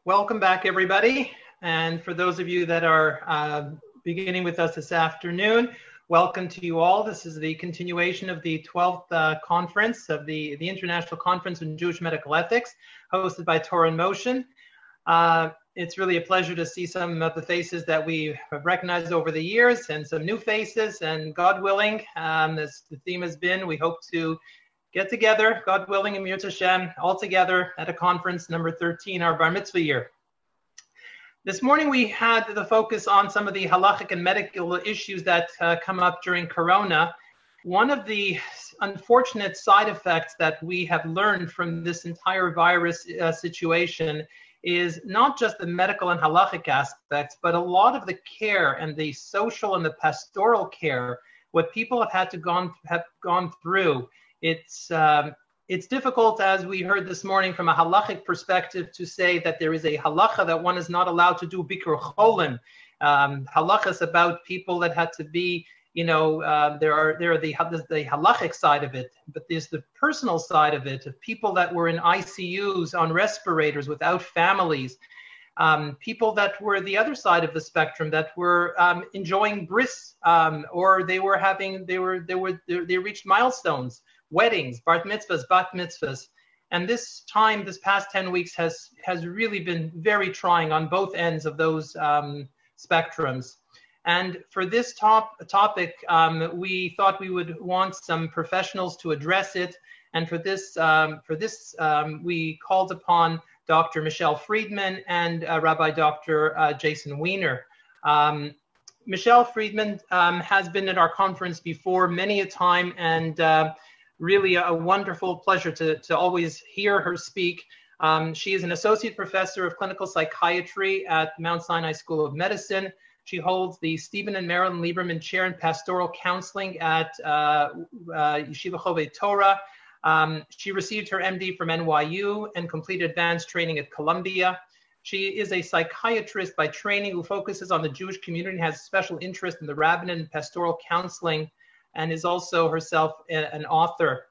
Welcome back, everybody. And for those of you that are beginning with us this afternoon, welcome to you all. This is the continuation of the 12th conference of the International Conference on Jewish Medical Ethics, hosted by Torah in Motion. It's really a pleasure to see some of the faces that we have recognized over the years and some new faces. And God willing, as the theme has been, we hope to get together, God willing, and Mirz Hashem, all together at a conference number 13, our Bar Mitzvah year. This morning we had the focus on some of the halachic and medical issues that come up during Corona. One of the unfortunate side effects that we have learned from this entire virus situation is not just the medical and halachic aspects, but a lot of the care and the social and the pastoral care, what people have had to have gone through. It's difficult, as we heard this morning, from a halachic perspective, to say that there is a halacha that one is not allowed to do bikur cholim. Halachas about people that had to be, there are the halachic side of it, but there's the personal side of it, of people that were in ICUs on respirators without families, people that were the other side of the spectrum that were enjoying bris, or they reached milestones. Weddings, bar mitzvahs, bat mitzvahs. And this past 10 weeks has really been very trying on both ends of those spectrums. And for this topic, we thought we would want some professionals to address it. And for this, we called upon Dr. Michelle Friedman and Rabbi Dr. Jason Weiner. Michelle Friedman has been at our conference before many a time, and really a wonderful pleasure to always hear her speak. She is an associate professor of clinical psychiatry at Mount Sinai School of Medicine. She holds the Stephen and Marilyn Lieberman Chair in Pastoral Counseling at Yeshiva Chovei Torah. She received her MD from NYU and completed advanced training at Columbia. She is a psychiatrist by training who focuses on the Jewish community and has a special interest in the rabbinate and pastoral counseling, and is also herself an author.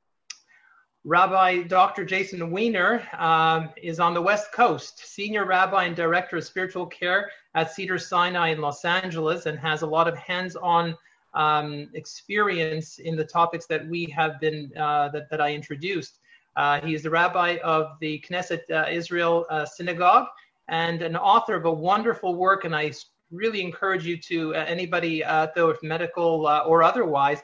Rabbi Dr. Jason Weiner is on the West Coast, Senior Rabbi and Director of Spiritual Care at Cedar Sinai in Los Angeles, and has a lot of hands-on experience in the topics that we have been, that I introduced. He is the Rabbi of the Knesset Israel Synagogue and an author of a wonderful work, and I really encourage you to anybody out there, medical or otherwise,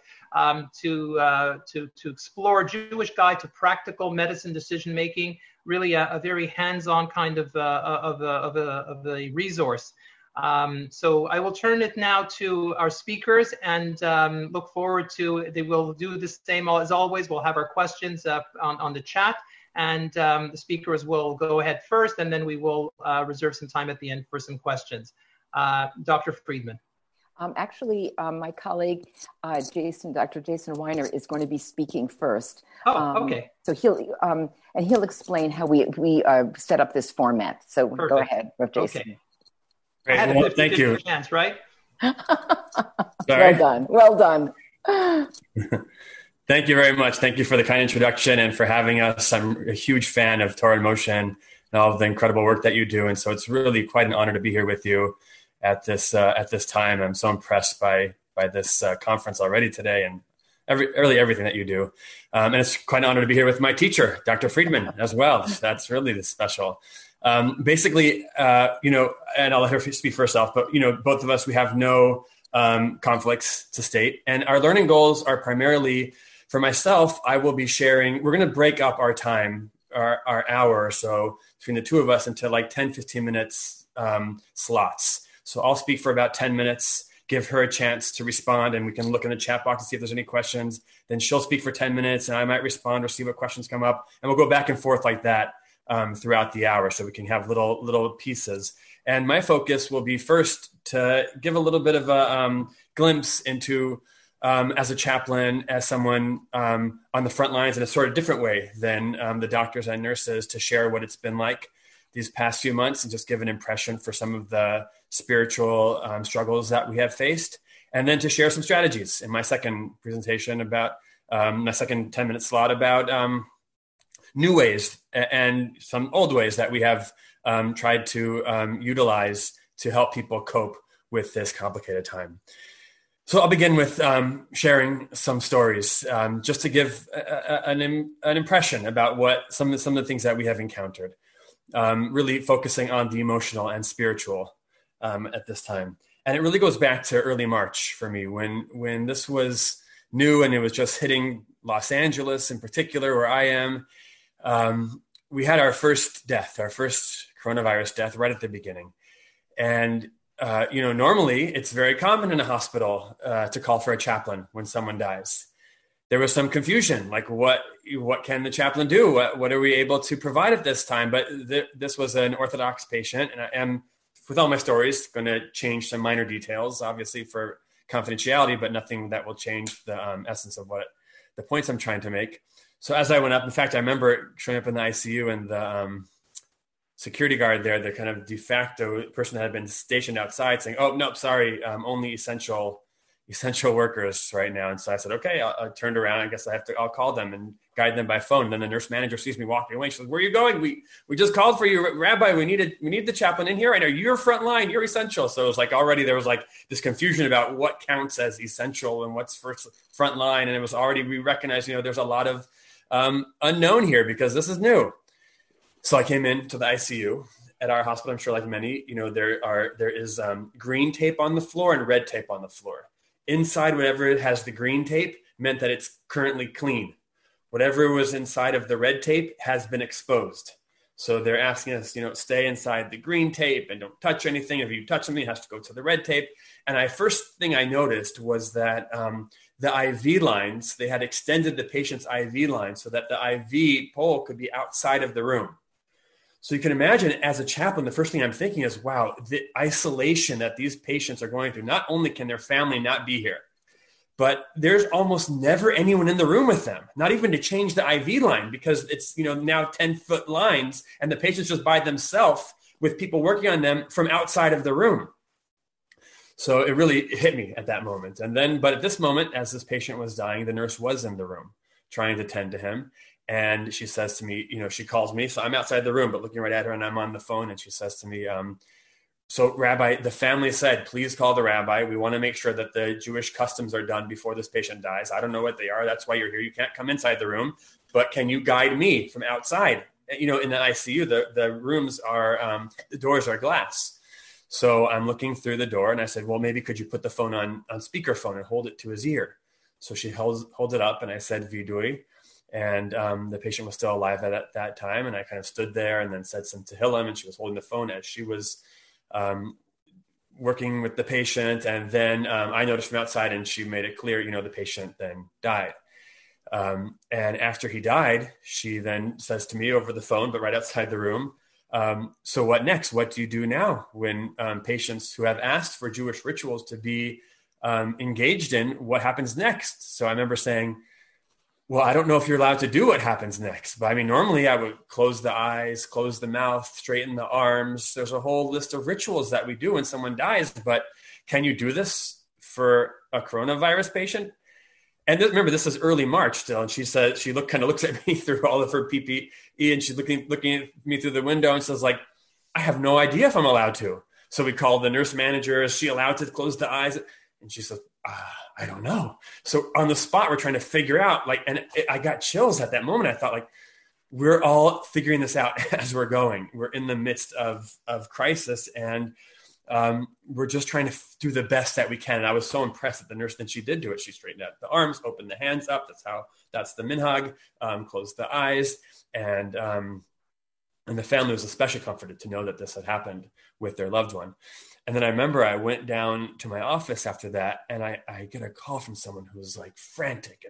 to explore Jewish Guide to Practical Medicine Decision Making. Really, a very hands-on kind of a resource. So I will turn it now to our speakers, and look forward to. They will do the same as always. We'll have our questions on the chat, and the speakers will go ahead first, and then we will reserve some time at the end for some questions. Dr. Friedman. My colleague, Dr. Jason Weiner, is going to be speaking first. Oh, okay. So he'll explain how we set up this format. So Perfect. Go ahead, Jason. Okay. Great. Well, thank you. Chance, right? Well done. Thank you very much. Thank you for the kind introduction and for having us. I'm a huge fan of Torah in Motion and all of the incredible work that you do, and so it's really quite an honor to be here with you at this time. I'm so impressed by this conference already today, and everything that you do. And it's quite an honor to be here with my teacher, Dr. Friedman, as well. That's really special. Basically, and I'll let her speak for herself, but both of us, we have no conflicts to state, and our learning goals are primarily, for myself, I will be sharing. We're going to break up our time, our hour or so between the two of us into like 10-15 minutes slots. So I'll speak for about 10 minutes, give her a chance to respond, and we can look in the chat box and see if there's any questions. Then she'll speak for 10 minutes, and I might respond or see what questions come up. And we'll go back and forth like that throughout the hour, so we can have little pieces. And my focus will be first to give a little bit of a glimpse into, as a chaplain, as someone on the front lines in a sort of different way than the doctors and nurses, to share what it's been like these past few months and just give an impression for some of the spiritual struggles that we have faced. And then to share some strategies in my second presentation about my second 10-minute slot about new ways and some old ways that we have tried to utilize to help people cope with this complicated time. So I'll begin with sharing some stories, just to give an impression about what some of the things that we have encountered, really focusing on the emotional and spiritual at this time. And it really goes back to early March for me, when this was new and it was just hitting Los Angeles in particular, where I am. We had our first coronavirus death right at the beginning. And normally it's very common in a hospital to call for a chaplain when someone dies. There was some confusion, like what can the chaplain do? What are we able to provide at this time? But this was an Orthodox patient, and I am, with all my stories, going to change some minor details, obviously for confidentiality, but nothing that will change the essence of what the points I'm trying to make. So as I went up, in fact, I remember showing up in the ICU and the security guard there, the kind of de facto person that had been stationed outside, saying, "Oh, nope, sorry, only essential workers right now." And so I said, "Okay." I turned around. I guess I'll call them and guide them by phone. And then the nurse manager sees me walking away. She says, "Where are you going? We just called for you, Rabbi. We need the chaplain in here right now. You're front-line. You're essential." So it was like already there was like this confusion about what counts as essential and what's front line. And it was already, we recognized, there's a lot of unknown here because this is new. So I came into the ICU at our hospital. I'm sure like many, there is green tape on the floor and red tape on the floor. Inside, whatever it has the green tape meant that it's currently clean. Whatever was inside of the red tape has been exposed. So they're asking us, stay inside the green tape and don't touch anything. If you touch something, it has to go to the red tape. And first thing I noticed was that the IV lines, they had extended the patient's IV line so that the IV pole could be outside of the room. So you can imagine, as a chaplain, the first thing I'm thinking is, wow, the isolation that these patients are going through. Not only can their family not be here, but there's almost never anyone in the room with them, not even to change the IV line, because it's, now 10-foot lines and the patient's just by themselves with people working on them from outside of the room. So it really hit me at that moment. But at this moment, as this patient was dying, the nurse was in the room trying to tend to him. And she says to me, she calls me. So I'm outside the room, but looking right at her, and I'm on the phone. And she says to me, "So Rabbi, the family said, please call the rabbi. We want to make sure that the Jewish customs are done before this patient dies. I don't know what they are. That's why you're here. You can't come inside the room. But can you guide me from outside?" In the ICU, the rooms are, the doors are glass. So I'm looking through the door, and I said, "Well, maybe could you put the phone on speakerphone and hold it to his ear?" So she holds it up, and I said, "Vidui." And the patient was still alive at that time. And I kind of stood there and then said some Tehillim, and she was holding the phone as she was working with the patient. And then I noticed from outside, and she made it clear, the patient then died. And after he died, she then says to me over the phone, but right outside the room, "So what next? What do you do now when patients who have asked for Jewish rituals to be engaged in, what happens next?" So I remember saying, "Well, I don't know if you're allowed to do what happens next, but normally I would close the eyes, close the mouth, straighten the arms. There's a whole list of rituals that we do when someone dies, but can you do this for a coronavirus patient?" And remember, this is early March still. And she said, she looks at me through all of her PPE, and she's looking at me through the window and says, like, "I have no idea if I'm allowed to." So we called the nurse manager. Is she allowed to close the eyes? And she said, "I don't know." So on the spot, we're trying to figure out, I got chills at that moment. I thought, we're all figuring this out as we're going. We're in the midst of crisis, and we're just trying to do the best that we can. And I was so impressed that the nurse, then she did do it. She straightened out the arms, opened the hands up. That's the minhag, closed the eyes. And the family was especially comforted to know that this had happened with their loved one. And then I remember I went down to my office after that, and I get a call from someone who was frantic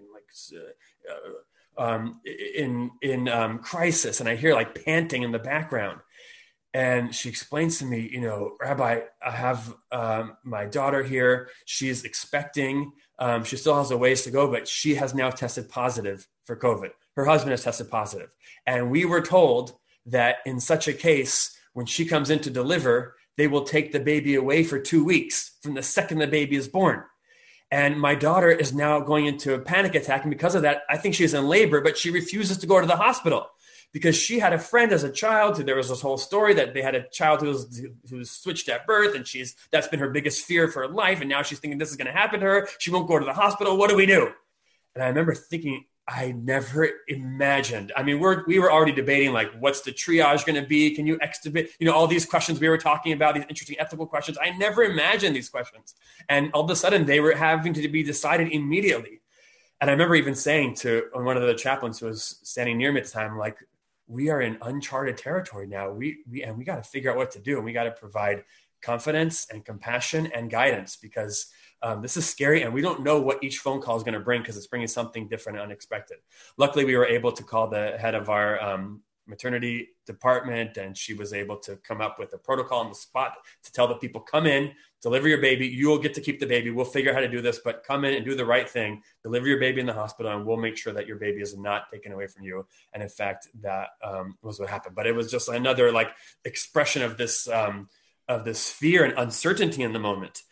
and in crisis. And I hear panting in the background. And she explains to me, "Rabbi, I have my daughter here. She's expecting. She still has a ways to go, but she has now tested positive for COVID. Her husband has tested positive. And we were told that in such a case, when she comes in to deliver, they will take the baby away for 2 weeks from the second the baby is born. And my daughter is now going into a panic attack. And because of that, I think she's in labor, but she refuses to go to the hospital. because she had a friend as a child who, there was this whole story that they had a child who was switched at birth, and that's been her biggest fear for her life. And now she's thinking this is going to happen to her. She won't go to the hospital. What do we do? And I remember thinking, I never imagined. I mean, we were already debating, like, what's the triage going to be? Can you extubate? All these questions we were talking about, these interesting ethical questions. I never imagined these questions. And all of a sudden they were having to be decided immediately. And I remember even saying to one of the chaplains who was standing near me at the time, like, we are in uncharted territory now. We got to figure out what to do. And we got to provide confidence and compassion and guidance, because this is scary, and we don't know what each phone call is going to bring, because it's bringing something different and unexpected. Luckily, we were able to call the head of our maternity department, and she was able to come up with a protocol on the spot to tell the people, come in, deliver your baby. You will get to keep the baby. We'll figure out how to do this, but come in and do the right thing. Deliver your baby in the hospital, and we'll make sure that your baby is not taken away from you. And in fact, that was what happened. But it was just another expression of this fear and uncertainty in the moment.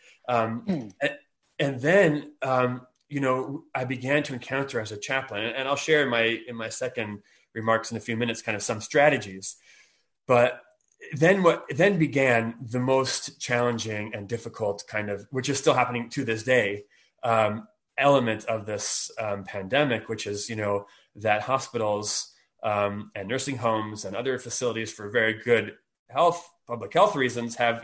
And then, I began to encounter as a chaplain, and I'll share in my second remarks in a few minutes, kind of some strategies. But then began the most challenging and difficult kind of, which is still happening to this day, element of this pandemic, which is, that hospitals and nursing homes and other facilities for very good public health reasons have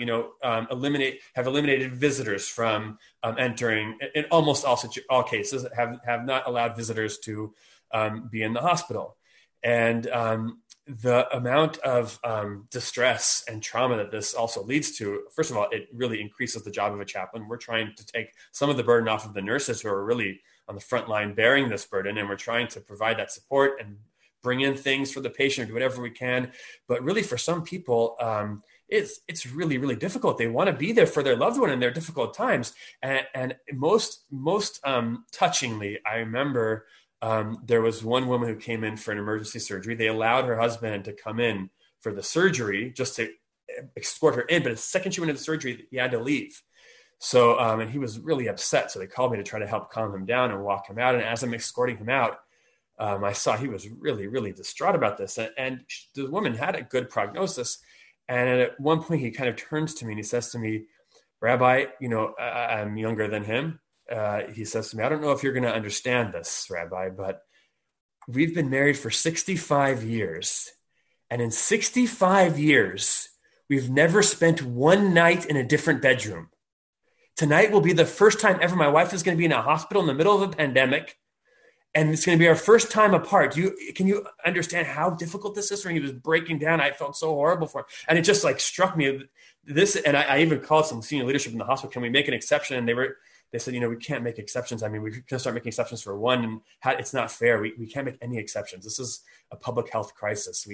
eliminated visitors from entering. In almost all cases, have not allowed visitors to be in the hospital. And the amount of distress and trauma that this also leads to, first of all, it really increases the job of a chaplain. We're trying to take some of the burden off of the nurses who are really on the front line bearing this burden, and we're trying to provide that support and bring in things for the patient, do whatever we can. But really, for some people, it's really, really difficult. They want to be there for their loved one in their difficult times. And most touchingly, I remember there was one woman who came in for an emergency surgery. They allowed her husband to come in for the surgery just to escort her in. But the second she went into the surgery, he had to leave. So, and he was really upset. So they called me to try to help calm him down and walk him out. And as I'm escorting him out, I saw he was really, really distraught about this. And the woman had a good prognosis. And at one point, he kind of turns to me and he says to me, Rabbi, I'm younger than him. He says to me, I don't know if you're going to understand this, Rabbi, but we've been married for 65 years. And in 65 years, we've never spent one night in a different bedroom. Tonight will be the first time ever my wife is going to be in a hospital in the middle of a pandemic. And it's going to be our first time apart. Can you understand how difficult this is for him? He was breaking down. I felt so horrible for him. And it just struck me this. And I even called some senior leadership in the hospital. Can we make an exception? And they said, we can't make exceptions. I mean, we can start making exceptions for one. And it's not fair. We can't make any exceptions. This is a public health crisis.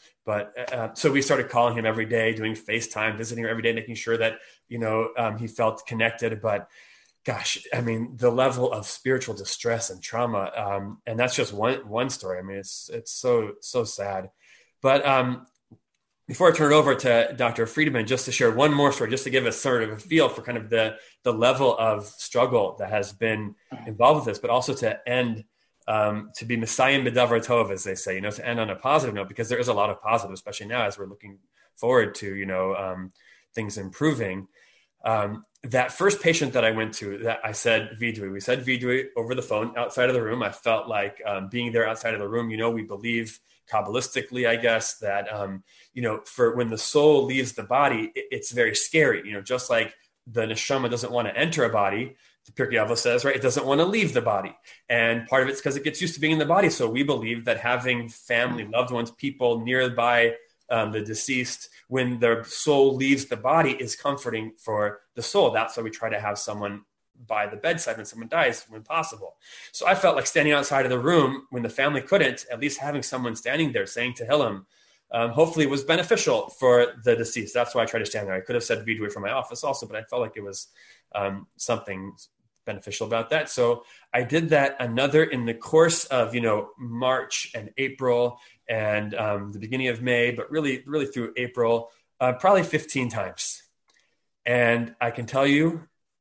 So we started calling him every day, doing FaceTime, visiting her every day, making sure that, he felt connected. But gosh, I mean, the level of spiritual distress and trauma, and that's just one story. I mean, it's so sad. But before I turn it over to Dr. Friedemann, just to share one more story, just to give us sort of a feel for kind of the level of struggle that has been involved with this, but also to end, to be Messiah B'davar Tov, as they say, to end on a positive note, because there is a lot of positive, especially now as we're looking forward to, things improving. That first patient that I went to, that we said Vidui over the phone outside of the room. I felt like being there outside of the room, we believe Kabbalistically, I guess, that, for when the soul leaves the body, it's very scary, just like the neshama doesn't want to enter a body. The Pirkei Avos says, right, it doesn't want to leave the body. And part of it's because it gets used to being in the body. So we believe that having family, loved ones, people nearby the deceased, when their soul leaves the body, is comforting for the soul. That's why we try to have someone by the bedside when someone dies when possible. So I felt like standing outside of the room when the family couldn't, at least having someone standing there saying Tehillim, hopefully was beneficial for the deceased. That's why I tried to stand there. I could have said Vidui from my office also, but I felt like it was something beneficial about that. So I did that another in the course of, March and April and the beginning of May, but really through April, probably 15 times. And I can tell you,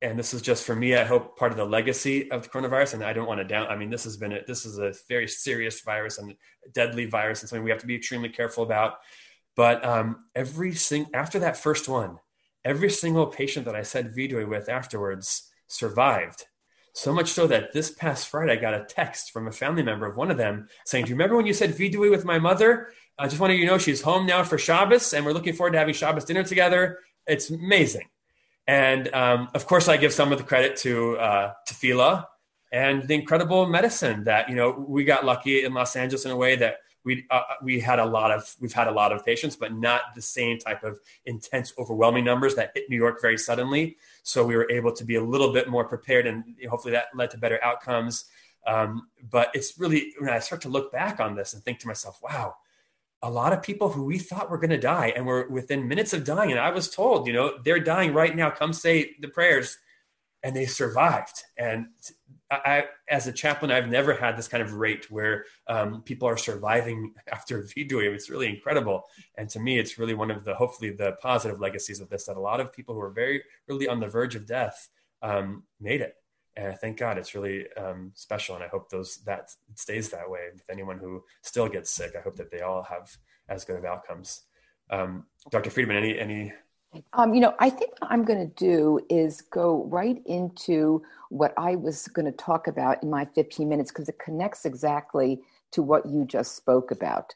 and this is just for me, I hope part of the legacy of the coronavirus. And I don't want to down. I mean, this is a very serious virus and deadly virus, and something we have to be extremely careful about. But after that first one, every single patient that I said VDOI with afterwards survived. So much so that this past Friday, I got a text from a family member of one of them saying, "Do you remember when you said VDOI with my mother? I just wanted you to know she's home now for Shabbos, and we're looking forward to having Shabbos dinner together." It's amazing. And of course, I give some of the credit to tefillah and the incredible medicine that, we got lucky in Los Angeles in a way that we've had a lot of patients, but not the same type of intense, overwhelming numbers that hit New York very suddenly. So we were able to be a little bit more prepared, and hopefully that led to better outcomes. But it's really, when I start to look back on this and think to myself, wow, a lot of people who we thought were going to die and were within minutes of dying. And I was told, they're dying right now. Come say the prayers. And they survived. And I, as a chaplain, I've never had this kind of rate where people are surviving after VDOI. It's really incredible. And to me, it's really one of hopefully the positive legacies of this, that a lot of people who are very really on the verge of death made it. And thank God, it's really special. And I hope that stays that way. With anyone who still gets sick, I hope that they all have as good of outcomes. Dr. Friedman, any I think what I'm going to do is go right into what I was going to talk about in my 15 minutes, because it connects exactly to what you just spoke about.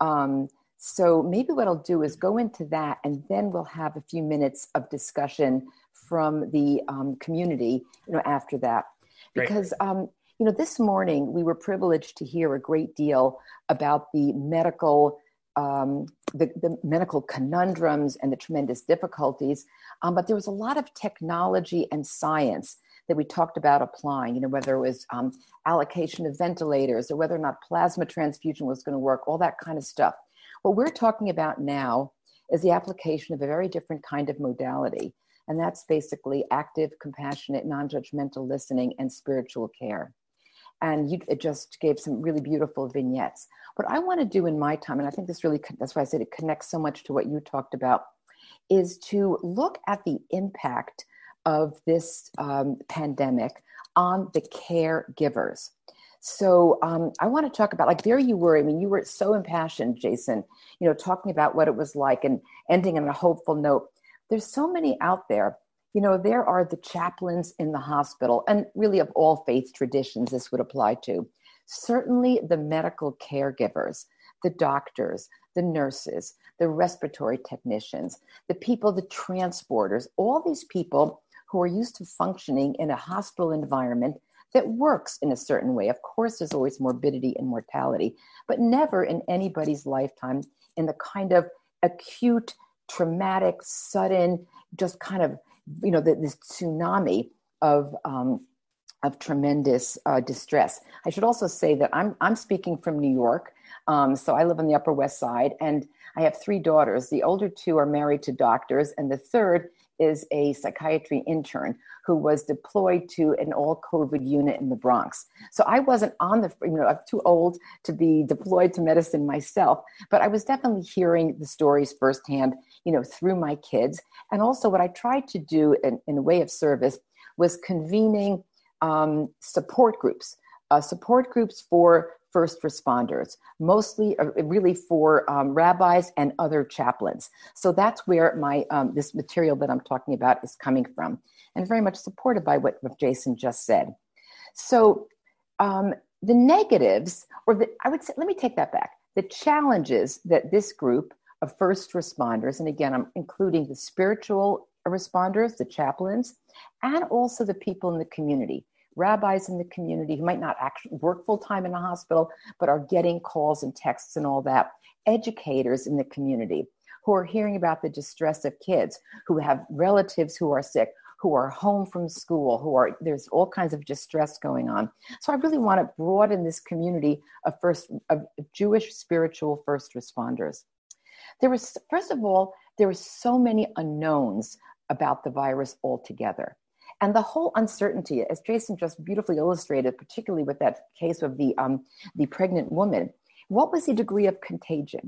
So maybe what I'll do is go into that, and then we'll have a few minutes of discussion from the community, after that. Because, this morning we were privileged to hear a great deal about the medical the medical conundrums and the tremendous difficulties. But there was a lot of technology and science that we talked about applying, whether it was allocation of ventilators or whether or not plasma transfusion was going to work, all that kind of stuff. What we're talking about now is the application of a very different kind of modality. And that's basically active, compassionate, non-judgmental listening and spiritual care. And it just gave some really beautiful vignettes. What I want to do in my time, and I think that's why I said it connects so much to what you talked about, is to look at the impact of this pandemic on the caregivers. So I want to talk about, there you were. I mean, you were so impassioned, Jason, talking about what it was like and ending on a hopeful note. There's so many out there. There are the chaplains in the hospital, and really of all faith traditions this would apply to. Certainly the medical caregivers, the doctors, the nurses, the respiratory technicians, the people, the transporters, all these people who are used to functioning in a hospital environment that works in a certain way. Of course, there's always morbidity and mortality, but never in anybody's lifetime in the kind of acute, traumatic, sudden, just kind of, this tsunami of tremendous distress. I should also say that I'm speaking from New York. So I live on the Upper West Side, and I have 3 daughters. The older 2 are married to doctors, and the third is a psychiatry intern who was deployed to an all-COVID unit in the Bronx. So I wasn't on I'm too old to be deployed to medicine myself, but I was definitely hearing the stories firsthand, through my kids. And also what I tried to do in a way of service was convening support groups for first responders, mostly really for rabbis and other chaplains. So that's where my this material that I'm talking about is coming from, and very much supported by what Jason just said. So the negatives, I would say, let me take that back. The challenges that this group of first responders, and again, I'm including the spiritual responders, the chaplains, and also the people in the community, rabbis in the community who might not actually work full-time in a hospital, but are getting calls and texts and all that, educators in the community who are hearing about the distress of kids, who have relatives who are sick, who are home from school, there's all kinds of distress going on. So I really want to broaden this community of Jewish spiritual first responders. First of all, there were so many unknowns about the virus altogether. And the whole uncertainty, as Jason just beautifully illustrated, particularly with that case of the pregnant woman, What was the degree of contagion?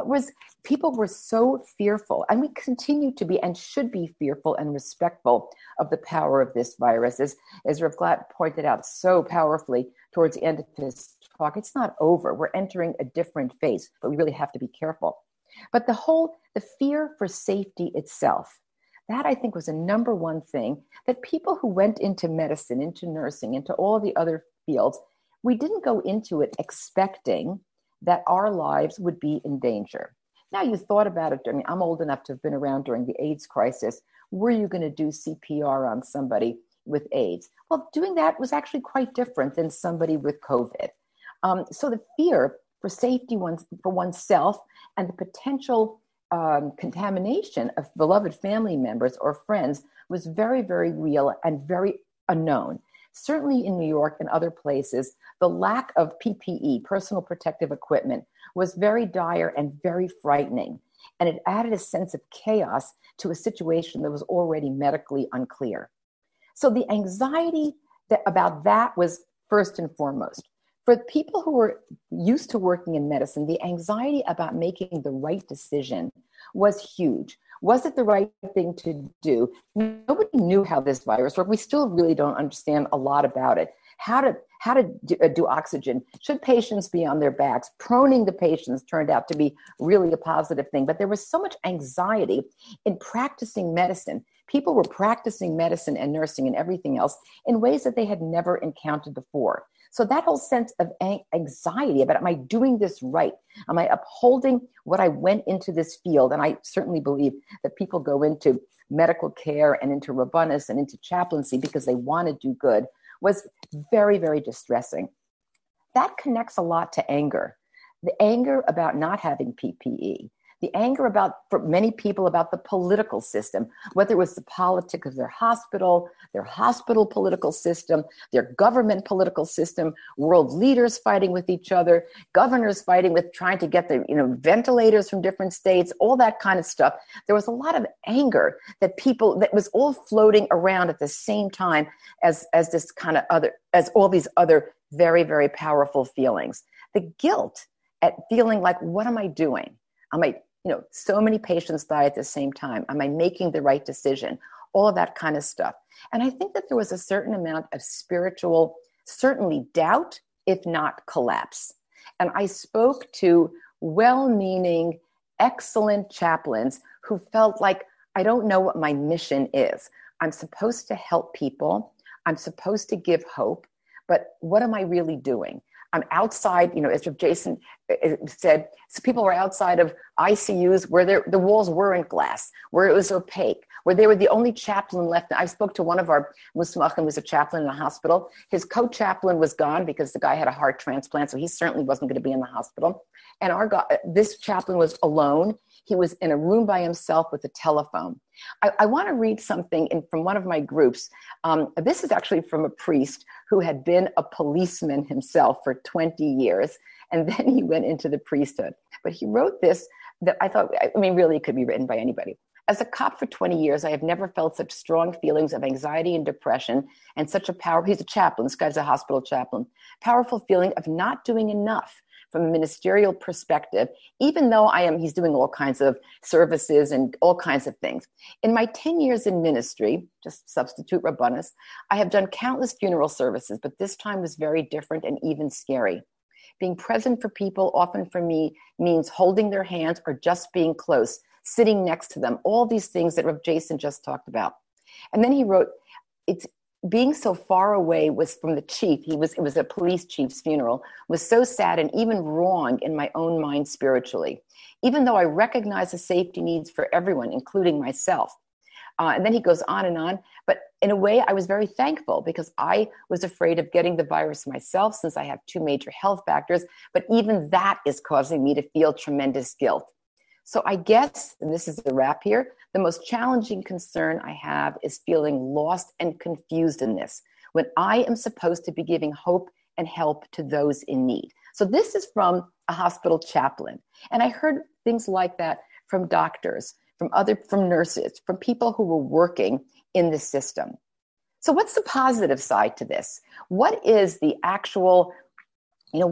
People were so fearful, and we continue to be and should be fearful and respectful of the power of this virus. As Rav Glatt pointed out so powerfully towards the end of his talk, it's not over. We're entering a different phase, but we really have to be careful. But the fear for safety itself, that I think was a number one thing that people who went into medicine, into nursing, into all the other fields, we didn't go into it expecting that our lives would be in danger. Now you thought about it during, I'm old enough to have been around during the AIDS crisis. Were you going to do CPR on somebody with AIDS? Well, doing that was actually quite different than somebody with COVID. So the fear for safety for oneself and the potential contamination of beloved family members or friends was very, very real and very unknown. Certainly in New York and other places, the lack of PPE, personal protective equipment, was very dire and very frightening. And it added a sense of chaos to a situation that was already medically unclear. So the anxiety about that was first and foremost. For people who were used to working in medicine, the anxiety about making the right decision was huge. Was it the right thing to do? Nobody knew how this virus worked. We still really don't understand a lot about it. How to do oxygen. Should patients be on their backs? Proning the patients turned out to be really a positive thing. But there was so much anxiety in practicing medicine. People were practicing medicine and nursing and everything else in ways that they had never encountered before. So that whole sense of anxiety about, am I doing this right? Am I upholding what I went into this field? And I certainly believe that people go into medical care and into rabbanus and into chaplaincy because they want to do good, was very, very distressing. That connects a lot to anger. The anger about not having PPE. The anger for many people about the political system, whether it was the politics of their hospital political system, their government political system, world leaders fighting with each other, governors fighting with trying to get the ventilators from different states, all that kind of stuff. There was a lot of anger that was all floating around at the same time as this kind of as all these other very, very powerful feelings. The guilt at feeling like, what am I doing? So many patients die at the same time. Am I making the right decision? All of that kind of stuff. And I think that there was a certain amount of spiritual, certainly doubt, if not collapse. And I spoke to well-meaning, excellent chaplains who felt like, I don't know what my mission is. I'm supposed to help people. I'm supposed to give hope. But what am I really doing? I'm outside, as Jason said, so people were outside of ICUs where the walls weren't glass, where it was opaque, where they were the only chaplain left. I spoke to one of our Muslimachim who was a chaplain in a hospital. His co-chaplain was gone because the guy had a heart transplant, so he certainly wasn't going to be in the hospital. And this chaplain was alone. He was in a room by himself with a telephone. I want to read something from one of my groups. This is actually from a priest who had been a policeman himself for 20 years, and then he went into the priesthood. But he wrote this that I thought, really it could be written by anybody. As a cop for 20 years, I have never felt such strong feelings of anxiety and depression and such he's a chaplain, this guy's a hospital chaplain, powerful feeling of not doing enough from a ministerial perspective, even though he's doing all kinds of services and all kinds of things. In my 10 years in ministry, just substitute rabbanus, I have done countless funeral services, but this time was very different and even scary. Being present for people often for me means holding their hands or just being close, sitting next to them, all these things that Rav Jason just talked about. And then he wrote, it's being so far away was from the chief. It was a police chief's funeral, was so sad and even wrong in my own mind spiritually, even though I recognize the safety needs for everyone, including myself. And then he goes on. But in a way, I was very thankful because I was afraid of getting the virus myself since I have 2 major health factors. But even that is causing me to feel tremendous guilt. So I guess, and this is the wrap here, the most challenging concern I have is feeling lost and confused in this, when I am supposed to be giving hope and help to those in need. So this is from a hospital chaplain. And I heard things like that from doctors, from nurses, from people who were working in the system. So what's the positive side to this? What is the actual,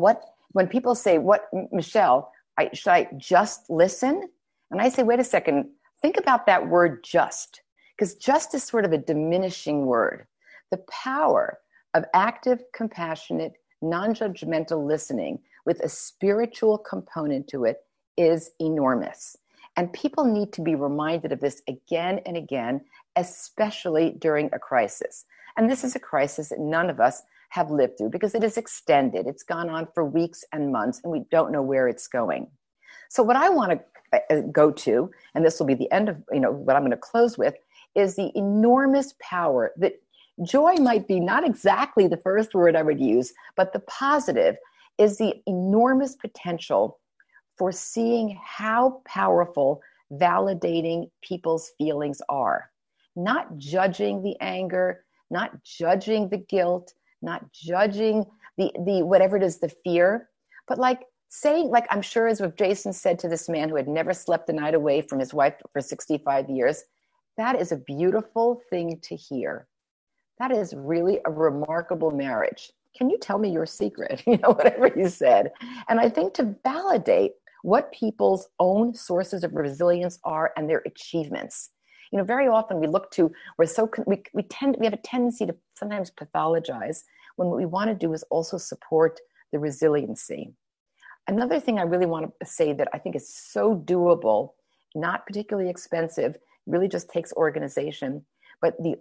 when people say, "What, Michelle, should I just listen?" And I say, wait a second, think about that word just, because just is sort of a diminishing word. The power of active, compassionate, non-judgmental listening with a spiritual component to it is enormous. And people need to be reminded of this again and again, especially during a crisis. And this is a crisis that none of us have lived through because it is extended. It's gone on for weeks and months, and we don't know where it's going. So what I want to go to, and this will be the end of what I'm going to close with, is the enormous power that joy might be not exactly the first word I would use, but the positive is the enormous potential for seeing how powerful validating people's feelings are. Not judging the anger, not judging the guilt, not judging the whatever it is, the fear, but saying, I'm sure as what Jason said to this man who had never slept a night away from his wife for 65 years, that is a beautiful thing to hear. That is really a remarkable marriage. Can you tell me your secret? Whatever you said. And I think to validate what people's own sources of resilience are and their achievements. Very often we look to, we have a tendency to sometimes pathologize when what we want to do is also support the resiliency. Another thing I really want to say that I think is so doable, not particularly expensive, really just takes organization, but the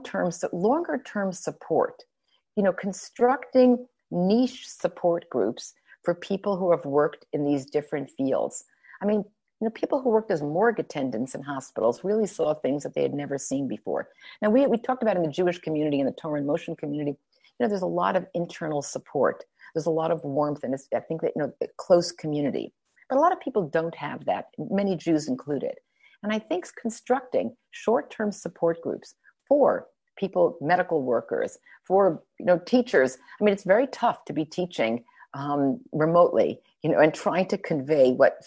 longer term support, constructing niche support groups for people who have worked in these different fields. I mean, people who worked as morgue attendants in hospitals really saw things that they had never seen before. Now, we talked about in the Jewish community and the Torah in Motion community, there's a lot of internal support. There's a lot of warmth, and I think that, a close community. But a lot of people don't have that, many Jews included. And I think constructing short-term support groups for people, medical workers, for, teachers. I mean, it's very tough to be teaching remotely, and trying to convey what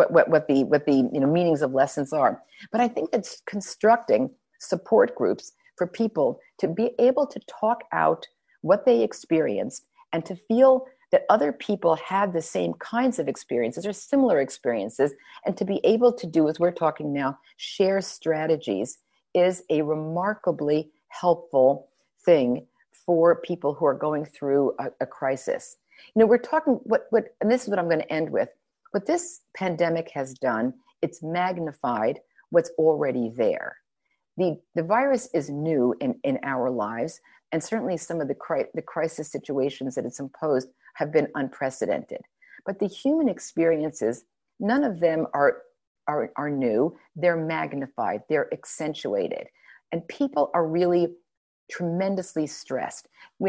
the meanings of lessons are. But I think that constructing support groups for people to be able to talk out what they experienced and to feel that other people had the same kinds of experiences or similar experiences, and to be able to do, as we're talking now, share strategies is a remarkably helpful thing for people who are going through a crisis. We're talking and this is what I'm going to end with. What this pandemic has done, it's magnified what's already there. The virus is new in our lives, and certainly some of the crisis situations that it's imposed have been unprecedented. But the human experiences, none of them are new. They're magnified. They're accentuated, and people are really tremendously stressed.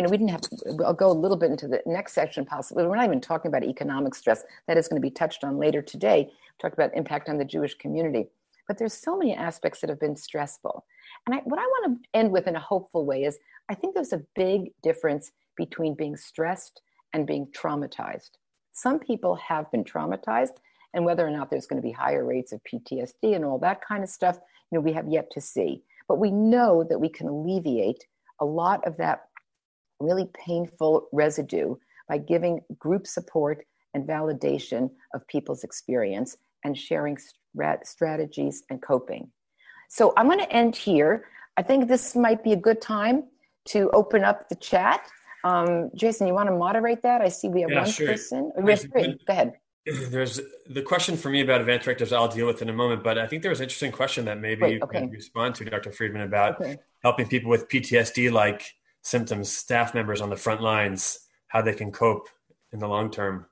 I'll go a little bit into the next section possibly. We're not even talking about economic stress. That is going to be touched on later today. We talked about impact on the Jewish community. But there's so many aspects that have been stressful. And what I want to end with in a hopeful way is I think there's a big difference between being stressed and being traumatized. Some people have been traumatized, and whether or not there's going to be higher rates of PTSD and all that kind of stuff, we have yet to see. But we know that we can alleviate a lot of that really painful residue by giving group support and validation of people's experience and sharing strategies and coping. So I'm going to end here. I think this might be a good time to open up the chat. Jason, you want to moderate that? I see we have one person. We have three. Go ahead. There's the question for me about event directives I'll deal with in a moment, but I think there was an interesting question that maybe you can respond to, Dr. Friedman, about helping people with PTSD-like symptoms, staff members on the front lines, how they can cope in the long term.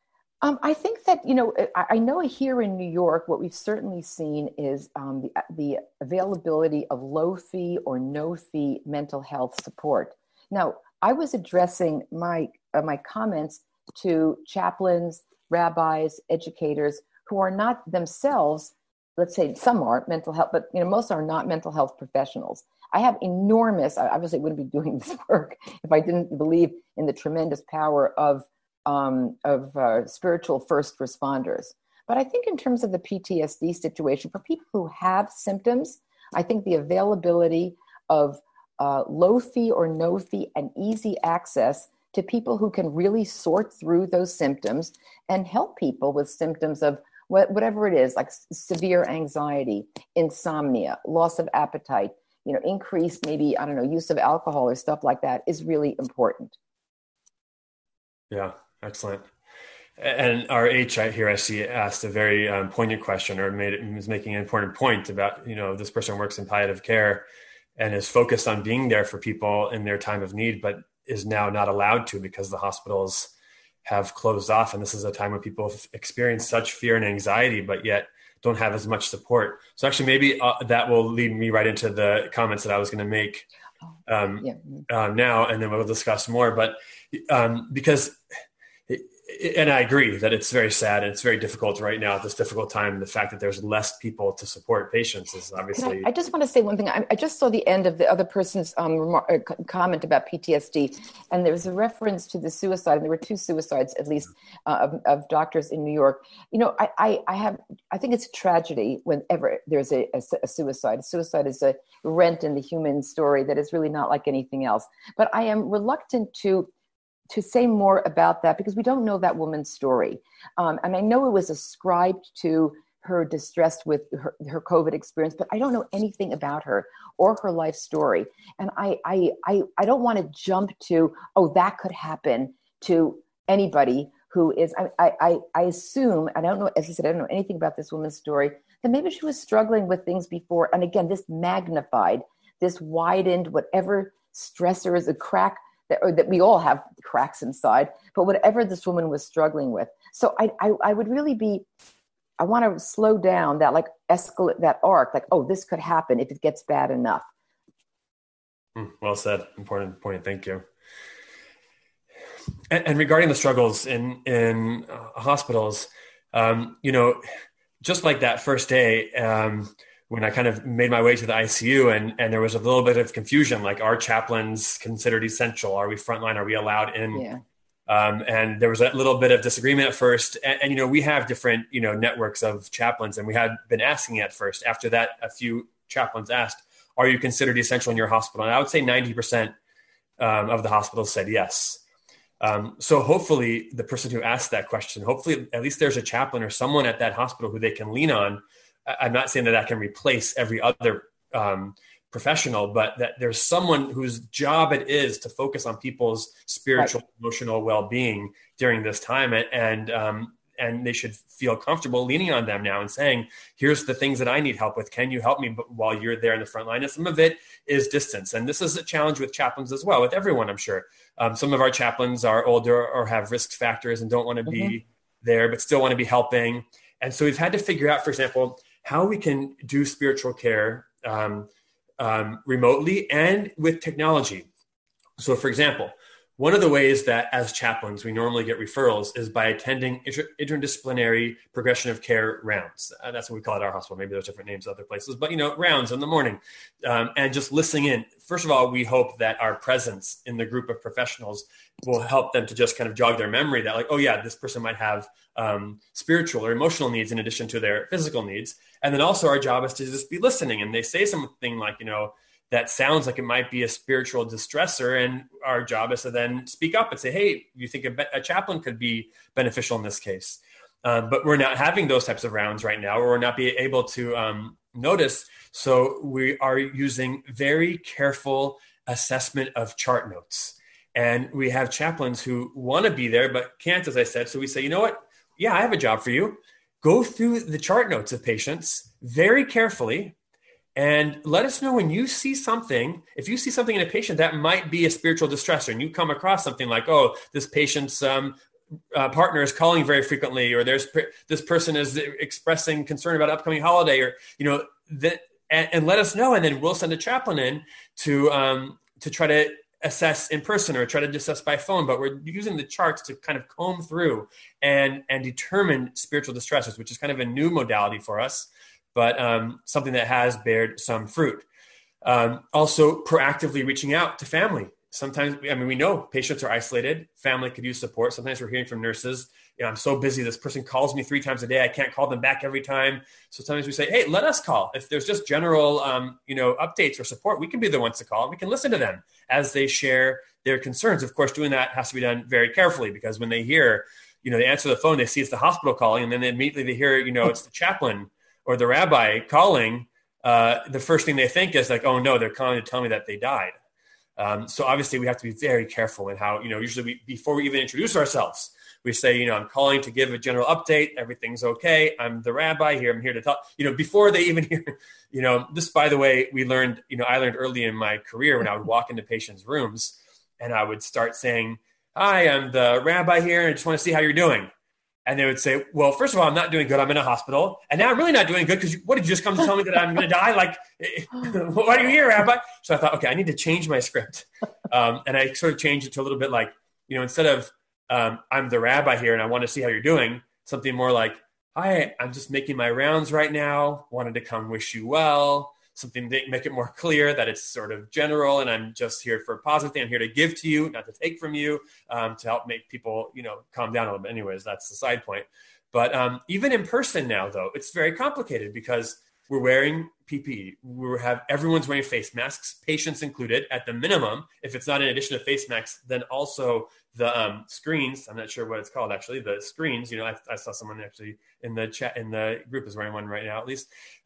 I think that, I know here in New York, what we've certainly seen is the availability of low fee or no fee mental health support. Now, I was addressing my comments to chaplains, rabbis, educators who are not themselves, let's say some are mental health, but most are not mental health professionals. I have I obviously wouldn't be doing this work if I didn't believe in the tremendous power of spiritual first responders. But I think in terms of the PTSD situation, for people who have symptoms, I think the availability of low fee or no fee and easy access to people who can really sort through those symptoms and help people with symptoms of whatever it is, like severe anxiety, insomnia, loss of appetite, increased maybe, use of alcohol or stuff like that is really important. Yeah, excellent. And our H here, I see, asked a very poignant question, or was making an important point about, this person works in palliative care and is focused on being there for people in their time of need, but is now not allowed to because the hospitals have closed off. And this is a time when people experience such fear and anxiety, but yet don't have as much support. So actually, maybe that will lead me right into the comments that I was going to make now, and then we'll discuss more. But because, and I agree that it's very sad and it's very difficult right now at this difficult time. The fact that there's less people to support patients is obviously. I just want to say one thing. I just saw the end of the other person's comment about PTSD, and there was a reference to the suicide. And there were 2 suicides, at least, of doctors in New York. I think it's a tragedy whenever there's a suicide. Suicide is a rent in the human story that is really not like anything else. But I am reluctant to say more about that because we don't know that woman's story. And I know it was ascribed to her distress with her COVID experience, but I don't know anything about her or her life story. And I don't want to jump to, that could happen to anybody who is, I assume, I don't know, as I said, I don't know anything about this woman's story, that maybe she was struggling with things before. And again, this magnified, this widened, whatever stressor is a crack, that we all have cracks inside, but whatever this woman was struggling with. So I would really I want to slow down that, like, escalate that arc, like, this could happen if it gets bad enough. Well said. Important point. Thank you. And regarding the struggles in hospitals, just like that first day, when I kind of made my way to the ICU and there was a little bit of confusion, like, are chaplains considered essential? Are we frontline? Are we allowed in? Yeah. And there was a little bit of disagreement at first. And we have different, networks of chaplains, and we had been asking at first. After that, a few chaplains asked, are you considered essential in your hospital? And I would say 90% of the hospitals said yes. So hopefully the person who asked that question, hopefully at least there's a chaplain or someone at that hospital who they can lean on. I'm not saying that can replace every other professional, but that there's someone whose job it is to focus on people's spiritual, emotional well-being during this time. And they should feel comfortable leaning on them now and saying, here's the things that I need help with. Can you help me while you're there in the front line? And some of it is distance. And this is a challenge with chaplains as well, with everyone, I'm sure. Some of our chaplains are older or have risk factors and don't want to be there, but still want to be helping. And so we've had to figure out, for example, how we can do spiritual care remotely and with technology. So, for example, one of the ways that as chaplains we normally get referrals is by attending interdisciplinary progression of care rounds. That's what we call it at our hospital. Maybe there's different names other places, but rounds in the morning and just listening in. First of all, we hope that our presence in the group of professionals will help them to just kind of jog their memory that, like, oh yeah, this person might have spiritual or emotional needs in addition to their physical needs. And then also our job is to just be listening. And they say something like, that sounds like it might be a spiritual distressor. And our job is to then speak up and say, hey, you think a chaplain could be beneficial in this case. But we're not having those types of rounds right now, or we're not being able to notice. So we are using very careful assessment of chart notes. And we have chaplains who want to be there, but can't, as I said. So we say, you know what? Yeah, I have a job for you. Go through the chart notes of patients very carefully and let us know when you see something. If you see something in a patient that might be a spiritual distressor, and you come across something like, oh, this patient's partner is calling very frequently, or this person is expressing concern about upcoming holiday, or and let us know, and then we'll send a chaplain in to try to assess in person or try to assess by phone. But we're using the charts to kind of comb through and determine spiritual distressors, which is kind of a new modality for us, but something that has bared some fruit. Also, proactively reaching out to family. Sometimes, we know patients are isolated. Family could use support. Sometimes we're hearing from nurses, I'm so busy. This person calls me 3 times a day. I can't call them back every time. So sometimes we say, hey, let us call. If there's just general, updates or support, we can be the ones to call. We can listen to them as they share their concerns. Of course, doing that has to be done very carefully, because when they hear, they answer the phone, they see it's the hospital calling, and then immediately they hear, it's the chaplain or the rabbi calling. The first thing they think is like, oh no, they're calling to tell me that they died. So obviously we have to be very careful in how, usually before we even introduce ourselves, we say, I'm calling to give a general update. Everything's okay. I'm the rabbi here. I'm here to talk, before they even hear, this, by the way, I learned early in my career when I would walk into patients' rooms and I would start saying, hi, I'm the rabbi here, and I just want to see how you're doing. And they would say, well, first of all, I'm not doing good. I'm in a hospital. And now I'm really not doing good because what, did you just come to tell me that I'm going to die? Like, why are you here, rabbi? So I thought, okay, I need to change my script. And I sort of changed it to a little bit like, instead of I'm the rabbi here and I want to see how you're doing, something more like, hi, I'm just making my rounds right now. Wanted to come wish you well. Something to make it more clear that it's sort of general and I'm just here for a positive thing. I'm here to give to you, not to take from you, to help make people, calm down a little bit. Anyways, that's the side point. But even in person now, though, it's very complicated because we're wearing PPE. Everyone's wearing face masks, patients included at the minimum. If it's not in addition to face masks, then also the screens. I'm not sure what it's called, actually. The screens, I saw someone actually in the chat, in the group is wearing one right now, at least.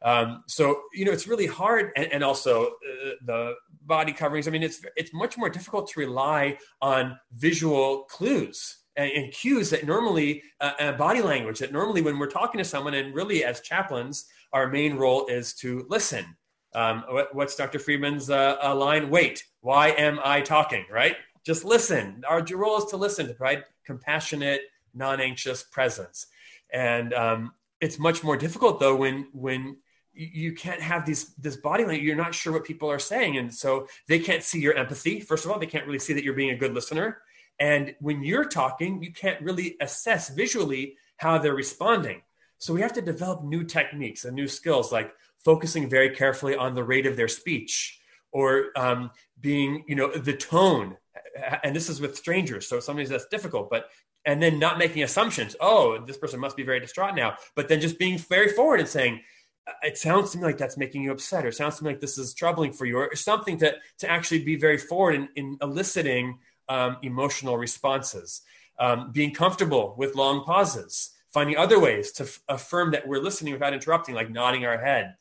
So, it's really hard. And also the body coverings. I mean, it's much more difficult to rely on visual clues and cues that normally, body language that normally when we're talking to someone, and really as chaplains, our main role is to listen. What's Dr. Friedman's line? Wait, why am I talking, right? Just listen. Our role is to listen, to provide compassionate, non-anxious presence. And it's much more difficult, though, when you can't have this body language. You're not sure what people are saying. And so they can't see your empathy. First of all, they can't really see that you're being a good listener. And when you're talking, you can't really assess visually how they're responding. So we have to develop new techniques and new skills, like focusing very carefully on the rate of their speech, or being, the tone. And this is with strangers. So sometimes that's difficult, and then not making assumptions. Oh, this person must be very distraught now. But then just being very forward and saying, it sounds to me like that's making you upset, or it sounds to me like this is troubling for you, or something to actually be very forward in eliciting emotional responses, being comfortable with long pauses, finding other ways to affirm that we're listening without interrupting, like nodding our head,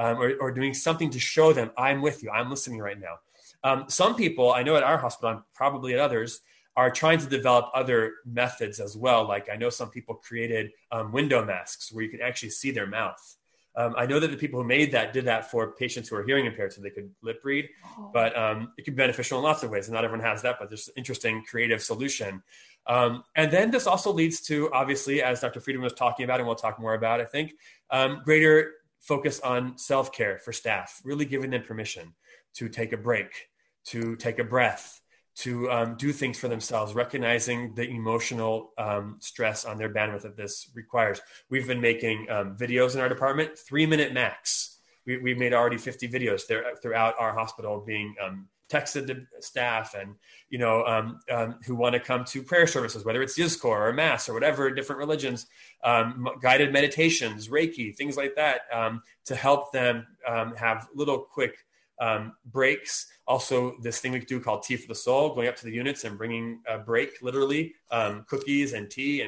or doing something to show them, I'm with you, I'm listening right now. Some people, I know at our hospital, and probably at others, are trying to develop other methods as well. Like I know some people created window masks where you can actually see their mouth. I know that the people who made that did that for patients who are hearing impaired so they could lip read, but it can be beneficial in lots of ways. And not everyone has that, but there's an interesting creative solution. And then this also leads to, obviously, as Dr. Friedman was talking about, and we'll talk more about, I think, greater focus on self-care for staff, really giving them permission to take a break, to take a breath, to do things for themselves, recognizing the emotional stress on their bandwidth that this requires. We've been making videos in our department, 3-minute max. We've made already 50 videos throughout our hospital being texted to staff and, who want to come to prayer services, whether it's Yizkor or Mass or whatever, different religions, guided meditations, Reiki, things like that, to help them have little quick breaks. Also, this thing we do called Tea for the Soul, going up to the units and bringing a break, literally, cookies and tea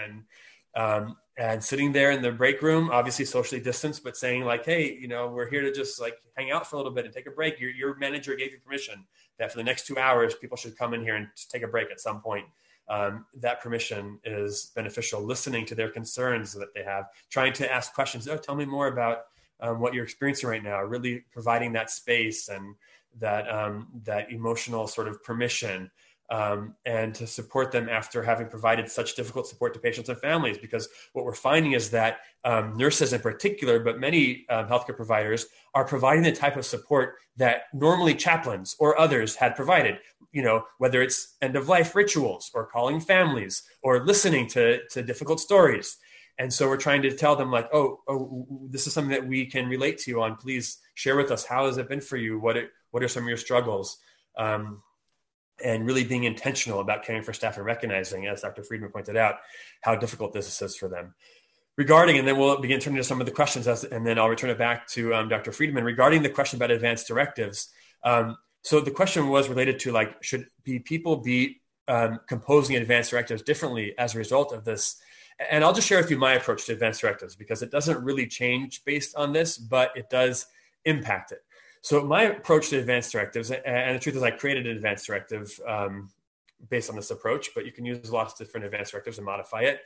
and sitting there in the break room, obviously socially distanced, but saying like, hey, we're here to just like hang out for a little bit and take a break. Your manager gave you permission that for the next 2 hours, people should come in here and take a break at some point. That permission is beneficial. Listening to their concerns that they have, trying to ask questions. Oh, tell me more about what you're experiencing right now, really providing that space and that emotional sort of permission, and to support them after having provided such difficult support to patients and families. Because what we're finding is that nurses in particular, but many healthcare providers are providing the type of support that normally chaplains or others had provided, whether it's end-of-life rituals or calling families or listening to difficult stories. And so we're trying to tell them like, oh, this is something that we can relate to you on. Please share with us. How has it been for you? What are some of your struggles? and really being intentional about caring for staff and recognizing, as Dr. Friedman pointed out, how difficult this is for them. Regarding, and then we'll begin turning to some of the questions, and then I'll return it back to Dr. Friedman regarding the question about advanced directives. So the question was related to, like, should people be composing advanced directives differently as a result of this? And I'll just share with you my approach to advanced directives, because it doesn't really change based on this, but it does impact it. So my approach to advanced directives, and the truth is I created an advanced directive based on this approach, but you can use lots of different advanced directives and modify it,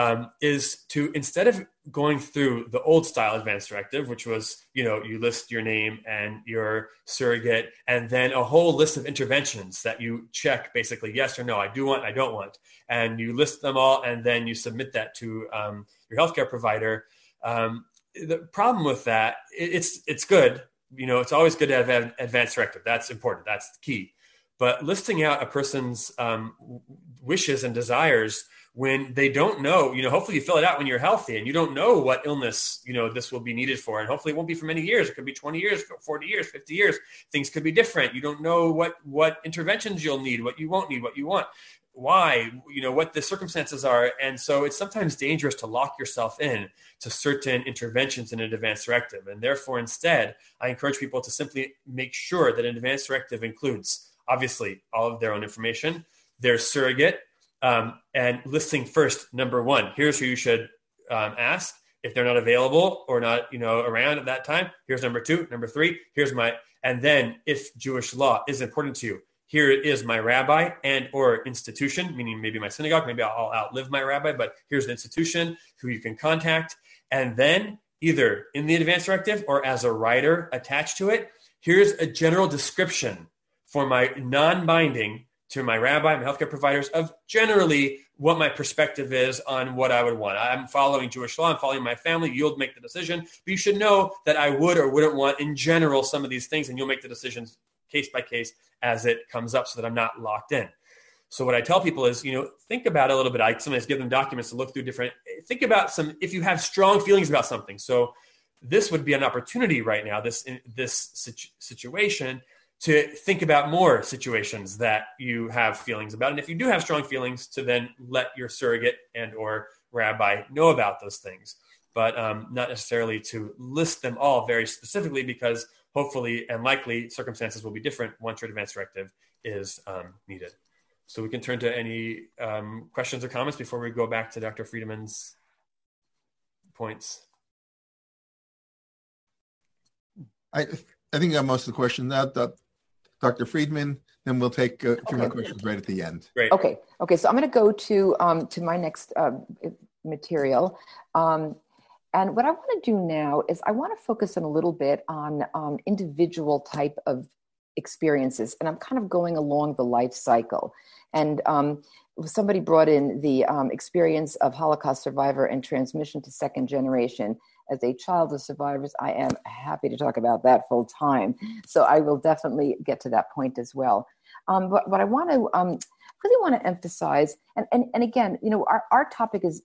is to, instead of going through the old style advanced directive, which was, you list your name and your surrogate, and then a whole list of interventions that you check basically yes or no, I do want, I don't want, and you list them all, and then you submit that to your healthcare provider. The problem with that, it's good. It's always good to have an advanced directive. That's important. That's the key. But listing out a person's wishes and desires when they don't know, hopefully you fill it out when you're healthy and you don't know what illness, this will be needed for. And hopefully it won't be for many years. It could be 20 years, 40 years, 50 years. Things could be different. You don't know what interventions you'll need, what you won't need, what you want, why, what the circumstances are. And so it's sometimes dangerous to lock yourself in to certain interventions in an advanced directive. And therefore, instead, I encourage people to simply make sure that an advanced directive includes, obviously, all of their own information, their surrogate, and listing first, number one, here's who you should ask. If they're not available or not, around at that time, here's number two, number three, and then if Jewish law is important to you, here is my rabbi and or institution, meaning maybe my synagogue, maybe I'll outlive my rabbi, but here's the institution who you can contact. And then either in the advanced directive or as a rider attached to it, here's a general description for my non-binding to my rabbi, my healthcare providers, of generally what my perspective is on what I would want. I'm following Jewish law, I'm following my family, you'll make the decision, but you should know that I would or wouldn't want in general some of these things, and you'll make the decisions case by case as it comes up so that I'm not locked in. So what I tell people is, think about it a little bit. I sometimes give them documents to look through think about if you have strong feelings about something. So this would be an opportunity right now, this situation, to think about more situations that you have feelings about. And if you do have strong feelings, to then let your surrogate and or rabbi know about those things, but not necessarily to list them all very specifically, because hopefully and likely circumstances will be different once your advanced directive is needed. So we can turn to any questions or comments before we go back to Dr. Friedman's points. I think I got most of the questions out. Dr. Friedman, then we'll take a few more questions right at the end. Great. Okay. So I'm going to go to my next material. And what I want to do now is I want to focus in a little bit on individual type of experiences. And I'm kind of going along the life cycle. And somebody brought in the experience of Holocaust survivor and transmission to second generation. As a child of survivors, I am happy to talk about that full time. So I will definitely get to that point as well. But what I want to really want to emphasize, and again, our topic is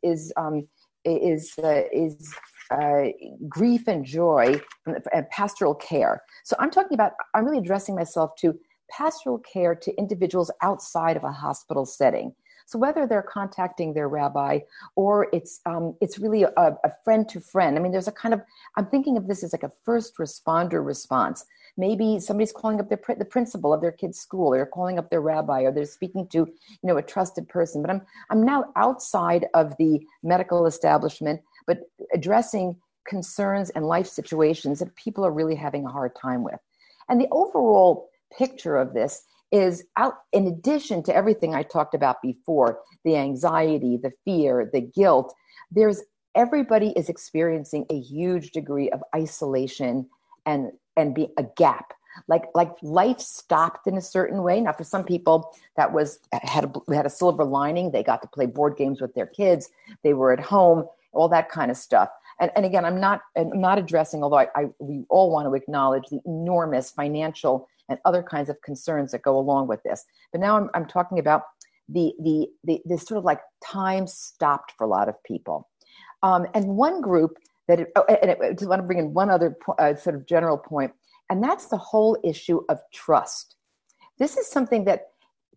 grief and joy and pastoral care. So I'm really addressing myself to pastoral care to individuals outside of a hospital setting. So whether they're contacting their rabbi or it's really a friend to friend. I mean, I'm thinking of this as like a first responder response. Maybe somebody's calling up the principal of their kid's school, or calling up their rabbi, or they're speaking to, a trusted person. But I'm now outside of the medical establishment, but addressing concerns and life situations that people are really having a hard time with. And the overall picture of this is out, in addition to everything I talked about before, the anxiety, the fear, the guilt, everybody is experiencing a huge degree of isolation and be a gap. Like life stopped in a certain way. Now, for some people, that had a silver lining. They got to play board games with their kids. They were at home, all that kind of stuff. And again, I'm not addressing, although we all want to acknowledge the enormous financial and other kinds of concerns that go along with this. But now I'm talking about the sort of like time stopped for a lot of people. And one group I just want to bring in one other sort of general point, and that's the whole issue of trust. This is something that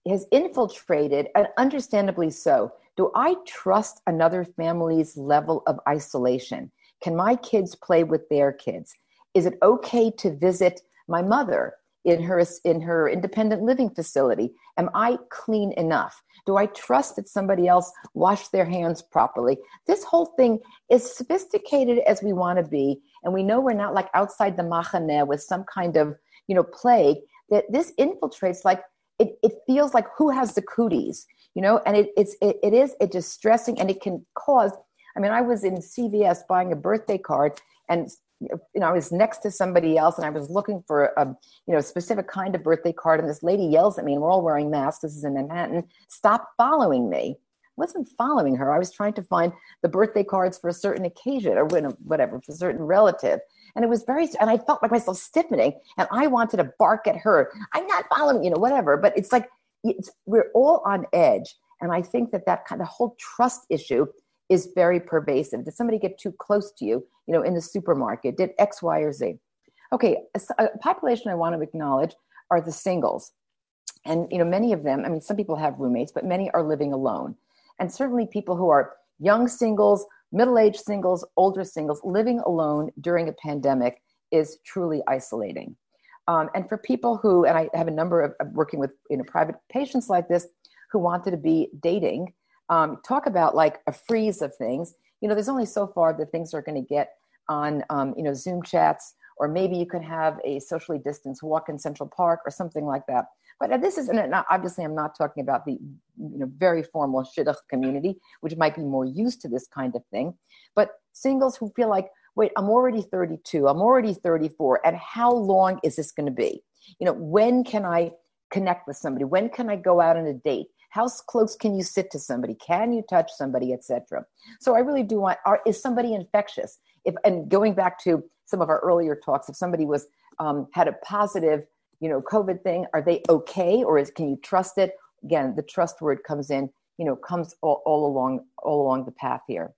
has infiltrated, and understandably so. Do I trust another family's level of isolation? Can my kids play with their kids? Is it okay to visit my mother in her independent living facility? Am I clean enough? Do I trust that somebody else washed their hands properly? This whole thing is sophisticated as we want to be, and we know we're not like outside the machaneh with some kind of, plague, that this infiltrates like, it feels like who has the cooties, and it is a distressing, and it can cause, I was in CVS buying a birthday card, and I was next to somebody else, and I was looking for a specific kind of birthday card, and this lady yells at me, and we're all wearing masks. This is in Manhattan. Stop following me. I wasn't following her. I was trying to find the birthday cards for a certain occasion or whatever, for a certain relative. And it was and I felt like myself stiffening, and I wanted to bark at her. I'm not following, whatever. But it's like, we're all on edge. And I think that kind of whole trust issue is very pervasive. Did somebody get too close to you, in the supermarket? Did X, Y, or Z? Okay, a population I want to acknowledge are the singles. And, many of them, some people have roommates, but many are living alone. And certainly people who are young singles, middle-aged singles, older singles, living alone during a pandemic is truly isolating. And for people who, and I have a number of working with private patients like this who wanted to be dating, talk about like a freeze of things. There's only so far that things are going to get on, Zoom chats, or maybe you could have a socially distanced walk in Central Park or something like that. But this is, obviously I'm not talking about the very formal shidduch community, which might be more used to this kind of thing. But singles who feel like, wait, I'm already 32, I'm already 34, and how long is this going to be? When can I connect with somebody? When can I go out on a date? How close can you sit to somebody? Can you touch somebody, etc.? So I really do want, is somebody infectious? And going back to some of our earlier talks, if somebody was had a positive COVID thing, are they okay, or can you trust it? Again, the trust word comes in, comes all along the path here.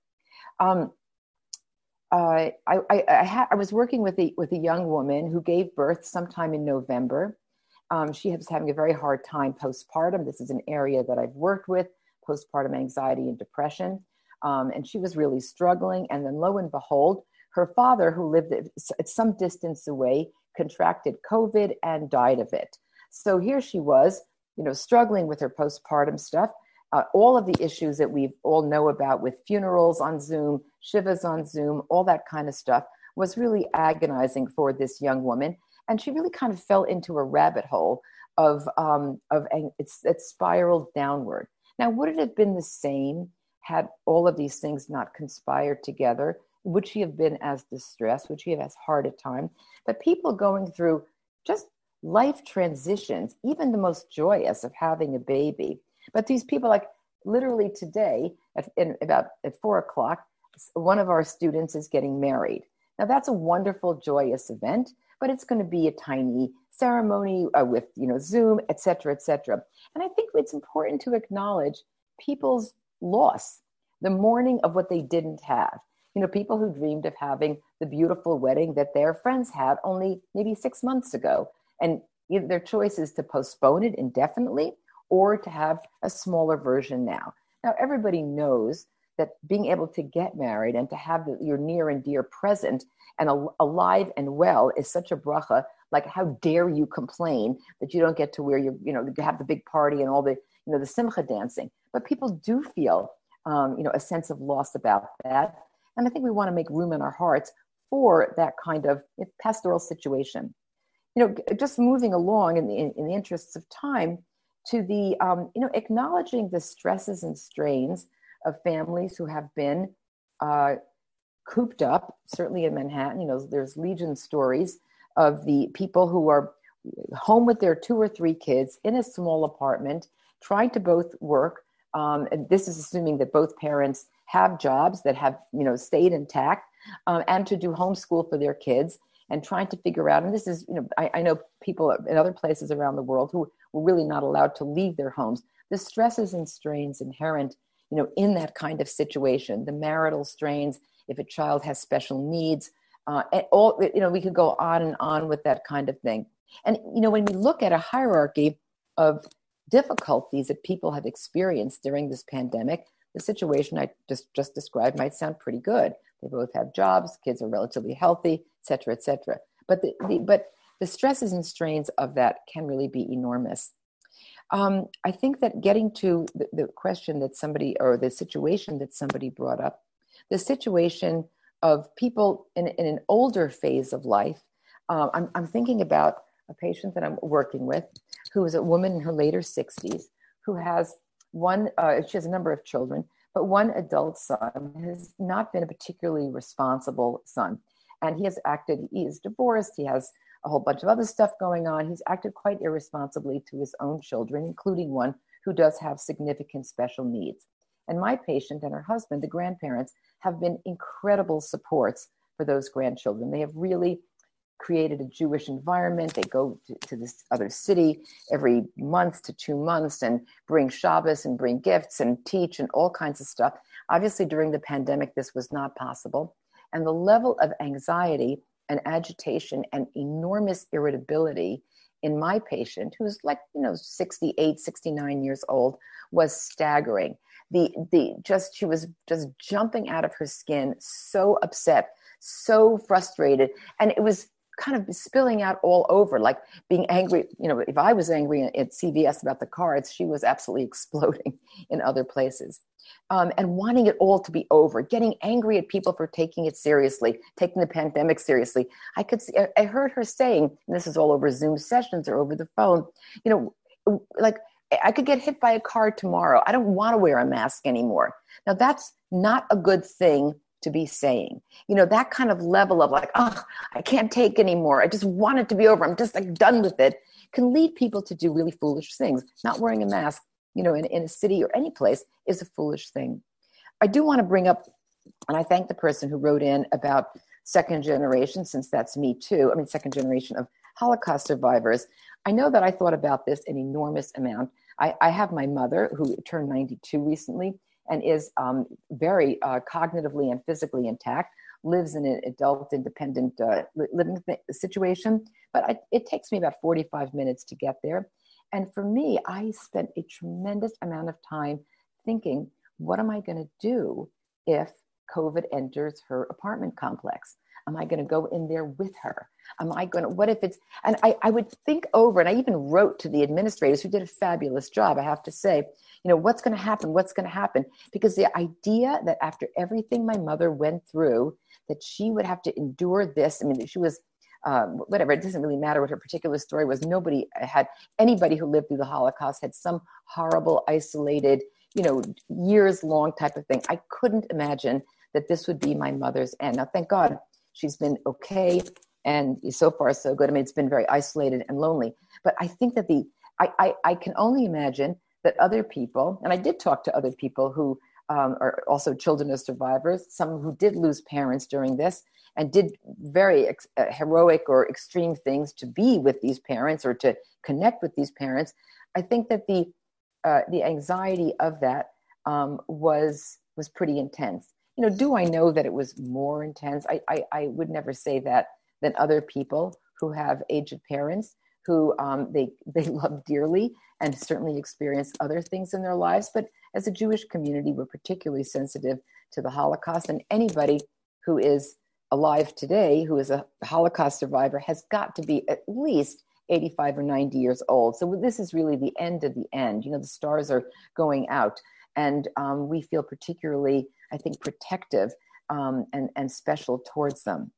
I was working with a young woman who gave birth sometime in November. She was having a very hard time postpartum. This is an area that I've worked with, postpartum anxiety and depression. And she was really struggling. And then lo and behold, her father, who lived at some distance away, contracted COVID and died of it. So here she was, struggling with her postpartum stuff, all of the issues that we all know about with funerals on Zoom, shivas on Zoom, all that kind of stuff was really agonizing for this young woman. And she really kind of fell into a rabbit hole of it spiraled downward. Now, would it have been the same had all of these things not conspired together? Would she have been as distressed? Would she have as hard a time? But people going through just life transitions, even the most joyous of having a baby. But these people, like literally today at 4:00, one of our students is getting married. Now that's a wonderful, joyous event, but it's going to be a tiny ceremony with, Zoom, et cetera, et cetera. And I think it's important to acknowledge people's loss, the mourning of what they didn't have. People who dreamed of having the beautiful wedding that their friends had only maybe 6 months ago. And their choice is to postpone it indefinitely or to have a smaller version now. Now, everybody knows that being able to get married and to have your near and dear present and alive and well is such a bracha. Like, how dare you complain that you don't get to where you have the big party and all the, the simcha dancing. But people do feel, a sense of loss about that. And I think we want to make room in our hearts for that kind of pastoral situation. Just moving along in the interests of time to the, acknowledging the stresses and strains of families who have been cooped up, certainly in Manhattan. There's legion stories of the people who are home with their 2 or 3 kids in a small apartment, trying to both work. And this is assuming that both parents have jobs that have, stayed intact, and to do homeschool for their kids and trying to figure out. And this is, I know people in other places around the world who were really not allowed to leave their homes. The stresses and strains inherent, in that kind of situation, the marital strains, if a child has special needs, and all, we could go on and on with that kind of thing. And, when we look at a hierarchy of difficulties that people have experienced during this pandemic, the situation I just described might sound pretty good. They both have jobs, kids are relatively healthy, et cetera, et cetera. But the stresses and strains of that can really be enormous. I think that getting to the question that somebody, or the situation that somebody brought up, the situation of people in an older phase of life. I'm thinking about a patient that I'm working with who is a woman in her later 60s who has she has a number of children, but one adult son has not been a particularly responsible son. And he is divorced, he has a whole bunch of other stuff going on. He's acted quite irresponsibly to his own children, including one who does have significant special needs. And my patient and her husband, the grandparents, have been incredible supports for those grandchildren. They have really created a Jewish environment. They go to this other city every month to 2 months and bring Shabbos and bring gifts and teach and all kinds of stuff. Obviously, during the pandemic, this was not possible. And the level of anxiety and agitation and enormous irritability in my patient, who's 68, 69 years old, was staggering. She was just jumping out of her skin, so upset, so frustrated. And it was kind of spilling out all over, like being angry. If I was angry at CVS about the cards, she was absolutely exploding in other places. And wanting it all to be over, getting angry at people for taking it seriously, taking the pandemic seriously. I heard her saying, and this is all over Zoom sessions or over the phone, I could get hit by a car tomorrow. I don't want to wear a mask anymore. Now, that's not a good thing to be saying. That kind of level of I can't take anymore. I just want it to be over. I'm just done with it, can lead people to do really foolish things. Not wearing a mask, in a city or any place is a foolish thing. I do want to bring up, and I thank the person who wrote in about second generation, since that's me too. Second generation of Holocaust survivors. I know that I thought about this an enormous amount. I have my mother who turned 92 recently and is very cognitively and physically intact, lives in an adult independent living situation, but it takes me about 45 minutes to get there. And for me, I spent a tremendous amount of time thinking, what am I going to do if COVID enters her apartment complex? Am I going to go in there with her? What if it's, and I would think over, and I even wrote to the administrators who did a fabulous job, I have to say, what's going to happen? What's going to happen? Because the idea that after everything my mother went through, that she would have to endure this. She was, whatever, it doesn't really matter what her particular story was. Anybody who lived through the Holocaust had some horrible, isolated, years long type of thing. I couldn't imagine that this would be my mother's end. Now, thank God she's been okay. And so far, so good. It's been very isolated and lonely. But I think that I can only imagine that other people, and I did talk to other people who are also children of survivors, some who did lose parents during this and did very heroic or extreme things to be with these parents or to connect with these parents. I think that the anxiety of that was pretty intense. Do I know that it was more intense? I would never say that than other people who have aged parents who they love dearly and certainly experience other things in their lives. But as a Jewish community, we're particularly sensitive to the Holocaust, and anybody who is alive today who is a Holocaust survivor has got to be at least 85 or 90 years old. So this is really the end of the end. The stars are going out, and we feel particularly, I think, protective and special towards them.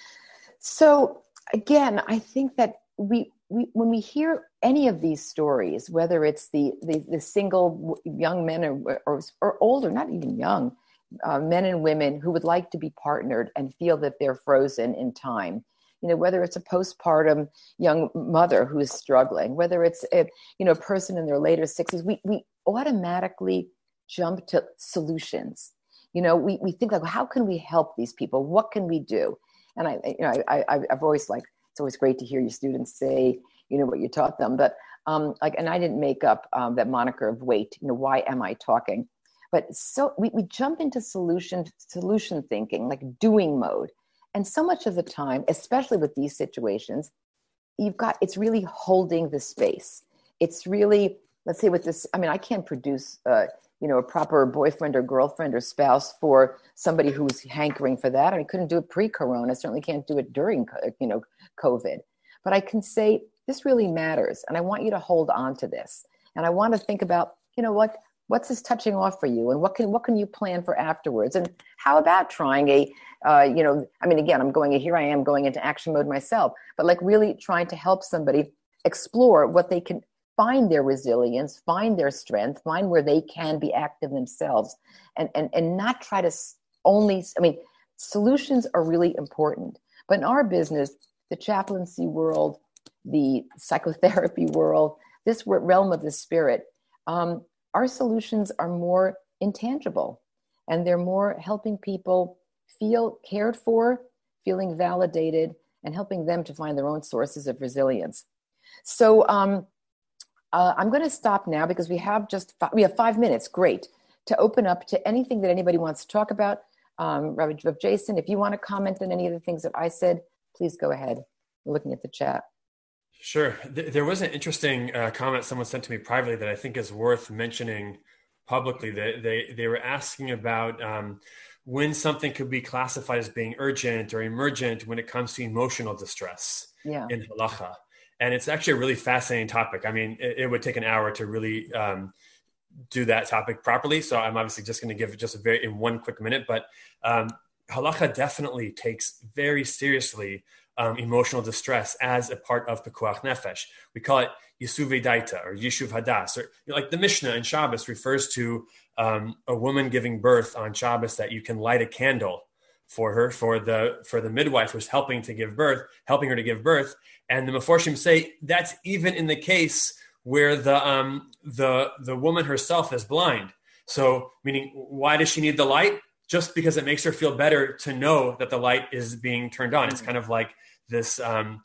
So again, I think that we when we hear any of these stories, whether it's the single young men or older, not even young, men and women who would like to be partnered and feel that they're frozen in time, whether it's a postpartum young mother who is struggling, whether it's a person in their later 60s, we automatically jump to solutions. We think how can we help these people? What can we do? And I've always it's always great to hear your students say, what you taught them. But and I didn't make up that moniker of wait, why am I talking? But so we jump into solution thinking, like doing mode. And so much of the time, especially with these situations, it's really holding the space. It's really let's say with this, I mean, I can't produce, a proper boyfriend or girlfriend or spouse for somebody who's hankering for that. I couldn't do it pre-corona. I certainly can't do it during, COVID. But I can say this really matters, and I want you to hold on to this. And I want to think about, what's this touching off for you, and what can you plan for afterwards? And how about trying here I am going into action mode myself, but like really trying to help somebody explore what they can find their resilience, find their strength, find where they can be active themselves, and not try to solutions are really important. But in our business, the chaplaincy world, the psychotherapy world, this realm of the spirit, our solutions are more intangible, and they're more helping people feel cared for, feeling validated, and helping them to find their own sources of resilience. So I'm going to stop now because we have 5 minutes. Great. To open up to anything that anybody wants to talk about. Rabbi Jason, if you want to comment on any of the things that I said, please go ahead. We're looking at the chat. Sure. There was an interesting comment someone sent to me privately that I think is worth mentioning publicly. They were asking about when something could be classified as being urgent or emergent when it comes to emotional distress in halacha. And it's actually a really fascinating topic. I mean, it would take an hour to really do that topic properly. So I'm obviously just going to give it just in one quick minute. But halacha definitely takes very seriously emotional distress as a part of pekuach nefesh. We call it yisuv daita or yishuv hadas, or like the Mishnah in Shabbos refers to a woman giving birth on Shabbos, that you can light a candle for her, for the midwife who's helping her to give birth. And the Meforshim say that's even in the case where the woman herself is blind. So, meaning, why does she need the light? Just because it makes her feel better to know that the light is being turned on. It's kind of like this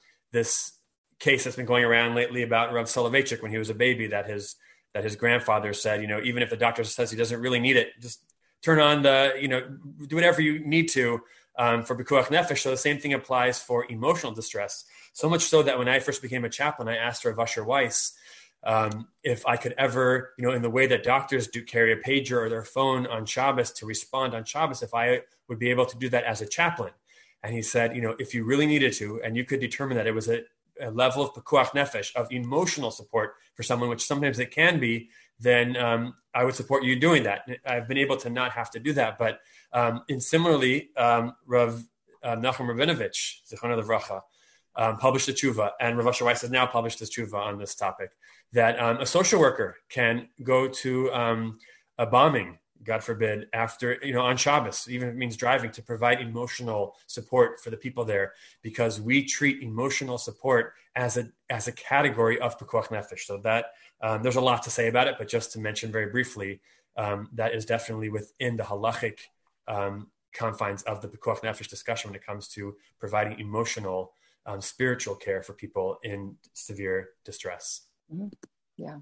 case that's been going around lately about Rav Soloveitchik when he was a baby, that his grandfather said, even if the doctor says he doesn't really need it, just turn on do whatever you need to for pekuach nefesh. So the same thing applies for emotional distress. So much so that when I first became a chaplain, I asked Rav Asher Weiss if I could ever, in the way that doctors do carry a pager or their phone on Shabbos to respond on Shabbos, if I would be able to do that as a chaplain. And he said, if you really needed to, and you could determine that it was a level of pekuach nefesh, of emotional support for someone, which sometimes it can be, then I would support you doing that. I've been able to not have to do that. But similarly, Rav Nachum Rabinovich, Zichrono Livracha, published a tshuva, and Rav Asher Weiss has now published this tshuva on this topic, that a social worker can go to a bombing, God forbid, after, on Shabbos, even if it means driving, to provide emotional support for the people there, because we treat emotional support as a category of pekuach nefesh. So that there's a lot to say about it, but just to mention very briefly, that is definitely within the halachic confines of the pekuach nefesh discussion when it comes to providing emotional, spiritual care for people in severe distress. Mm-hmm. Yeah.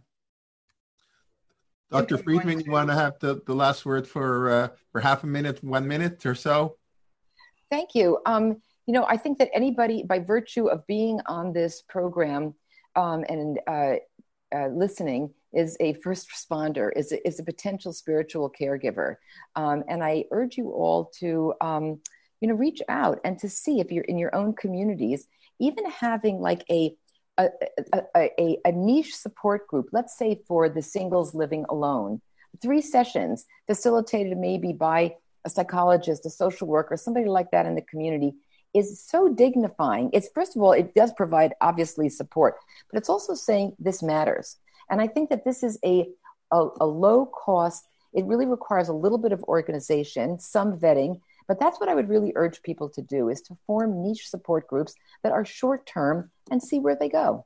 Dr. Friedman, you want to have the last word for half a minute, 1 minute or so? Thank you. I think that anybody, by virtue of being on this program and listening, is a first responder, is a potential spiritual caregiver. And I urge you all to, reach out and to see if you're in your own communities, even having like a niche support group, let's say for the singles living alone, 3 sessions facilitated maybe by a psychologist, a social worker, somebody like that in the community, is so dignifying. It's, first of all, it does provide obviously support, but it's also saying this matters. And I think that this is a low cost. It really requires a little bit of organization, some vetting, but that's what I would really urge people to do, is to form niche support groups that are short term and see where they go.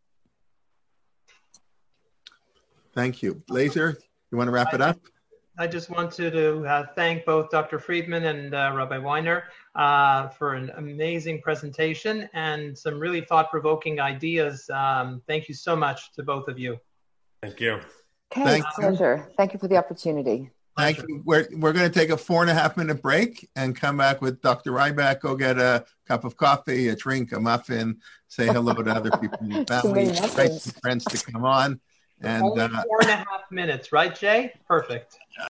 Thank you. Lazer, you want to wrap it up? I just wanted to thank both Dr. Friedman and Rabbi Weiner for an amazing presentation and some really thought-provoking ideas. Thank you so much to both of you. Thank you. Okay, pleasure. Thank you for the opportunity. Thank you. We're going to take a 4.5 minute break and come back with Dr. Ryback. Go get a cup of coffee, a drink, a muffin, say hello to other people in the family, invite some friends to come on. And only 4.5 minutes, right, Jay? Perfect.